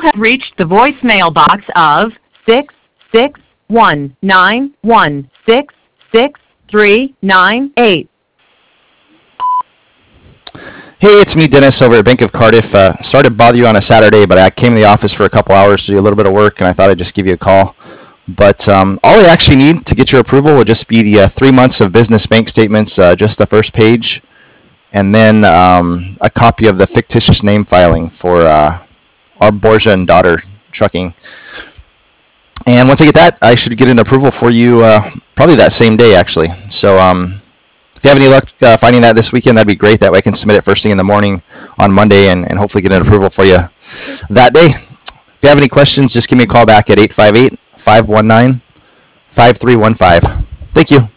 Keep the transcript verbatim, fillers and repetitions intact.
have reached the voicemail box of six six one nine one six six three nine eight. Hey, it's me, Dennis, over at Bank of Cardiff. Uh, sorry to bother you on a Saturday, but I came to the office for a couple hours to do a little bit of work, and I thought I'd just give you a call. But um, all I actually need to get your approval will just be the uh, three months of business bank statements, uh, just the first page, and then um, a copy of the fictitious name filing for uh, our Borgia and Daughter Trucking. And once I get that, I should get an approval for you uh, probably that same day, actually. So um, if you have any luck uh, finding that this weekend, that'd be great. That way I can submit it first thing in the morning on Monday and, and hopefully get an approval for you that day. If you have any questions, just give me a call back at eight five eight, five one nine, five three one five. Thank you.